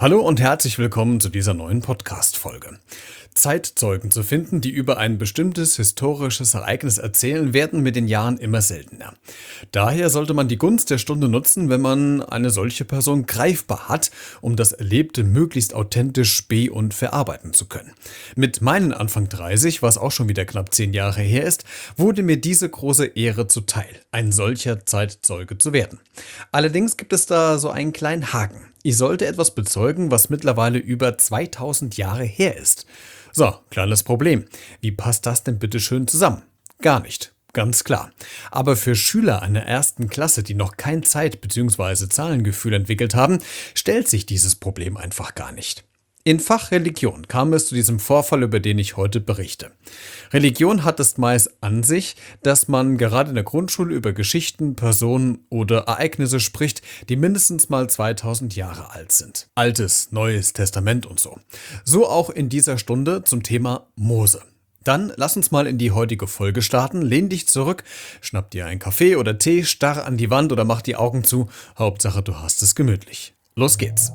Hallo und herzlich willkommen zu dieser neuen Podcast-Folge. Zeitzeugen zu finden, die über ein bestimmtes historisches Ereignis erzählen, werden mit den Jahren immer seltener. Daher sollte man die Gunst der Stunde nutzen, wenn man eine solche Person greifbar hat, um das Erlebte möglichst authentisch und verarbeiten zu können. Mit meinen Anfang 30, was auch schon wieder knapp 10 Jahre her ist, wurde mir diese große Ehre zuteil, ein solcher Zeitzeuge zu werden. Allerdings gibt es da so einen kleinen Haken. Ich sollte etwas bezeugen, was mittlerweile über 2000 Jahre her ist. So, kleines Problem. Wie passt das denn bitte schön zusammen? Gar nicht. Ganz klar. Aber für Schüler einer ersten Klasse, die noch kein Zeit- bzw. Zahlengefühl entwickelt haben, stellt sich dieses Problem einfach gar nicht. In Fach Religion kam es zu diesem Vorfall, über den ich heute berichte. Religion hat es meist an sich, dass man gerade in der Grundschule über Geschichten, Personen oder Ereignisse spricht, die mindestens mal 2000 Jahre alt sind. Altes, Neues Testament und so. So auch in dieser Stunde zum Thema Mose. Dann lass uns mal in die heutige Folge starten. Lehn dich zurück, schnapp dir einen Kaffee oder Tee, starr an die Wand oder mach die Augen zu. Hauptsache, du hast es gemütlich. Los geht's.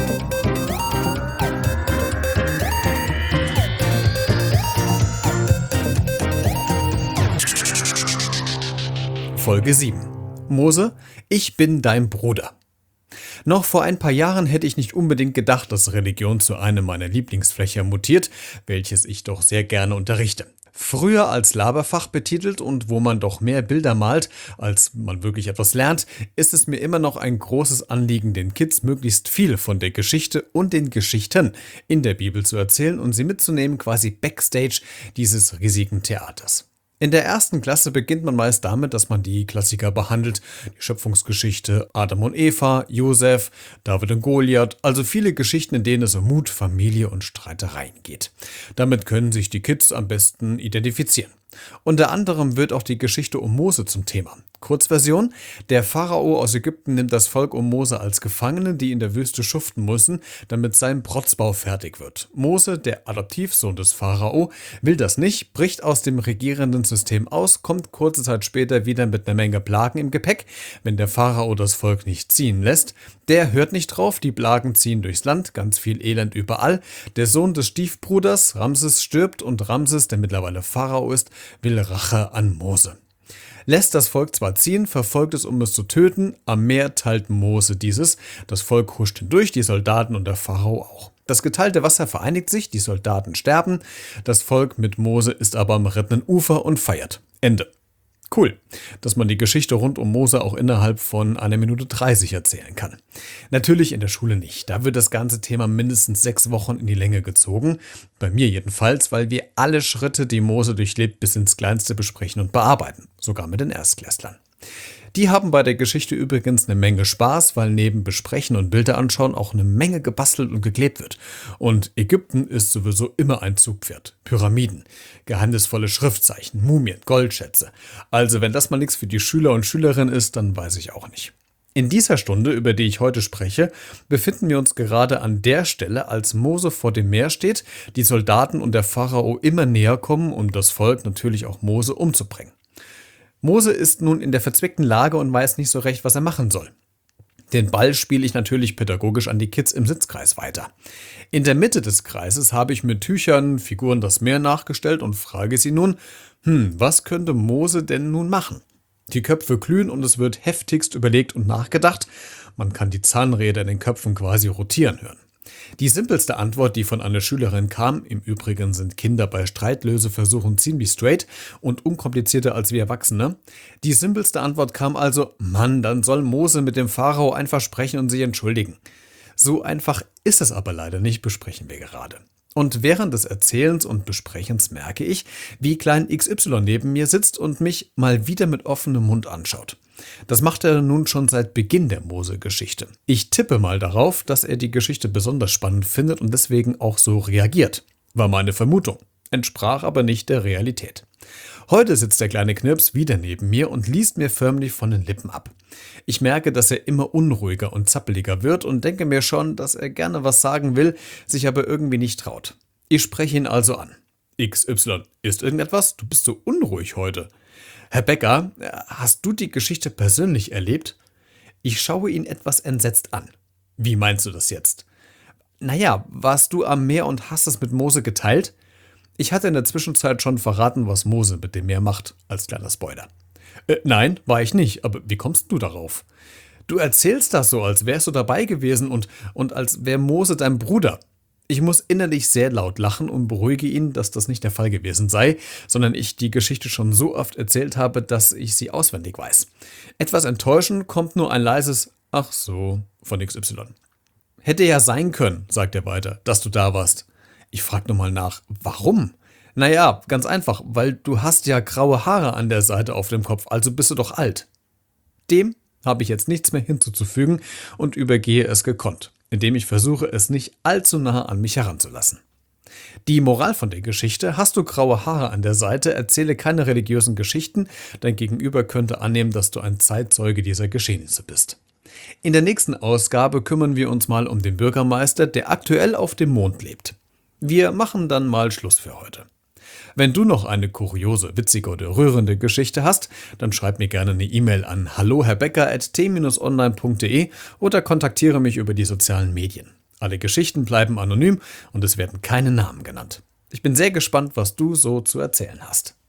Folge 7. Mose, ich bin dein Bruder. Noch vor ein paar Jahren hätte ich nicht unbedingt gedacht, dass Religion zu einem meiner Lieblingsfächer mutiert, welches ich doch sehr gerne unterrichte. Früher als Laberfach betitelt und wo man doch mehr Bilder malt, als man wirklich etwas lernt, ist es mir immer noch ein großes Anliegen, den Kids möglichst viel von der Geschichte und den Geschichten in der Bibel zu erzählen und sie mitzunehmen quasi backstage dieses riesigen Theaters. In der ersten Klasse beginnt man meist damit, dass man die Klassiker behandelt, die Schöpfungsgeschichte, Adam und Eva, Josef, David und Goliath, also viele Geschichten, in denen es um Mut, Familie und Streitereien geht. Damit können sich die Kids am besten identifizieren. Unter anderem wird auch die Geschichte um Mose zum Thema. Kurzversion: Der Pharao aus Ägypten nimmt das Volk um Mose als Gefangene, die in der Wüste schuften müssen, damit sein Protzbau fertig wird. Mose, der Adoptivsohn des Pharao, will das nicht, bricht aus dem regierenden System aus, kommt kurze Zeit später wieder mit einer Menge Plagen im Gepäck, wenn der Pharao das Volk nicht ziehen lässt. Der hört nicht drauf, die Plagen ziehen durchs Land, ganz viel Elend überall. Der Sohn des Stiefbruders, Ramses, stirbt und Ramses, der mittlerweile Pharao ist, will Rache an Mose. Lässt das Volk zwar ziehen, verfolgt es, um es zu töten, am Meer teilt Mose dieses, das Volk huscht hindurch, die Soldaten und der Pharao auch. Das geteilte Wasser vereinigt sich, die Soldaten sterben, das Volk mit Mose ist aber am rettenden Ufer und feiert. Ende. Cool, dass man die Geschichte rund um Mose auch innerhalb von 1 Minute 30 erzählen kann. Natürlich in der Schule nicht. Da wird das ganze Thema mindestens 6 Wochen in die Länge gezogen. Bei mir jedenfalls, weil wir alle Schritte, die Mose durchlebt, bis ins Kleinste besprechen und bearbeiten. Sogar mit den Erstklässlern. Die haben bei der Geschichte übrigens eine Menge Spaß, weil neben Besprechen und Bilder anschauen auch eine Menge gebastelt und geklebt wird. Und Ägypten ist sowieso immer ein Zugpferd. Pyramiden, geheimnisvolle Schriftzeichen, Mumien, Goldschätze. Also wenn das mal nichts für die Schüler und Schülerinnen ist, dann weiß ich auch nicht. In dieser Stunde, über die ich heute spreche, befinden wir uns gerade an der Stelle, als Mose vor dem Meer steht, die Soldaten und der Pharao immer näher kommen, um das Volk, natürlich auch Mose, umzubringen. Mose ist nun in der verzwickten Lage und weiß nicht so recht, was er machen soll. Den Ball spiele ich natürlich pädagogisch an die Kids im Sitzkreis weiter. In der Mitte des Kreises habe ich mit Tüchern Figuren das Meer nachgestellt und frage sie nun, was könnte Mose denn nun machen? Die Köpfe glühen und es wird heftigst überlegt und nachgedacht. Man kann die Zahnräder in den Köpfen quasi rotieren hören. Die simpelste Antwort, die von einer Schülerin kam, im Übrigen sind Kinder bei Streitlöseversuchen ziemlich straight und unkomplizierter als wir Erwachsene, die simpelste Antwort kam also, Mann, dann soll Mose mit dem Pharao einfach sprechen und sich entschuldigen. So einfach ist es aber leider nicht, besprechen wir gerade. Und während des Erzählens und Besprechens merke ich, wie klein XY neben mir sitzt und mich mal wieder mit offenem Mund anschaut. Das macht er nun schon seit Beginn der Mose-Geschichte. Ich tippe mal darauf, dass er die Geschichte besonders spannend findet und deswegen auch so reagiert. War meine Vermutung, entsprach aber nicht der Realität. Heute sitzt der kleine Knirps wieder neben mir und liest mir förmlich von den Lippen ab. Ich merke, dass er immer unruhiger und zappeliger wird und denke mir schon, dass er gerne was sagen will, sich aber irgendwie nicht traut. Ich spreche ihn also an. XY, ist irgendetwas? Du bist so unruhig heute. Herr Becker, hast du die Geschichte persönlich erlebt? Ich schaue ihn etwas entsetzt an. Wie meinst du das jetzt? Naja, warst du am Meer und hast es mit Mose geteilt? Ich hatte in der Zwischenzeit schon verraten, was Mose mit dem Meer macht, als kleiner Spoiler. Nein, war ich nicht, aber wie kommst du darauf? Du erzählst das so, als wärst du dabei gewesen und als wäre Mose dein Bruder. Ich muss innerlich sehr laut lachen und beruhige ihn, dass das nicht der Fall gewesen sei, sondern ich die Geschichte schon so oft erzählt habe, dass ich sie auswendig weiß. Etwas enttäuschend kommt nur ein leises Ach so von XY. Hätte ja sein können, sagt er weiter, dass du da warst. Ich frag nochmal nach, warum? Naja, ganz einfach, weil du hast ja graue Haare an der Seite auf dem Kopf, also bist du doch alt. Dem habe ich jetzt nichts mehr hinzuzufügen und übergehe es gekonnt, indem ich versuche, es nicht allzu nah an mich heranzulassen. Die Moral von der Geschichte: Hast du graue Haare an der Seite, erzähle keine religiösen Geschichten, dein Gegenüber könnte annehmen, dass du ein Zeitzeuge dieser Geschehnisse bist. In der nächsten Ausgabe kümmern wir uns mal um den Bürgermeister, der aktuell auf dem Mond lebt. Wir machen dann mal Schluss für heute. Wenn du noch eine kuriose, witzige oder rührende Geschichte hast, dann schreib mir gerne eine E-Mail an halloherbecker@t-online.de oder kontaktiere mich über die sozialen Medien. Alle Geschichten bleiben anonym und es werden keine Namen genannt. Ich bin sehr gespannt, was du so zu erzählen hast.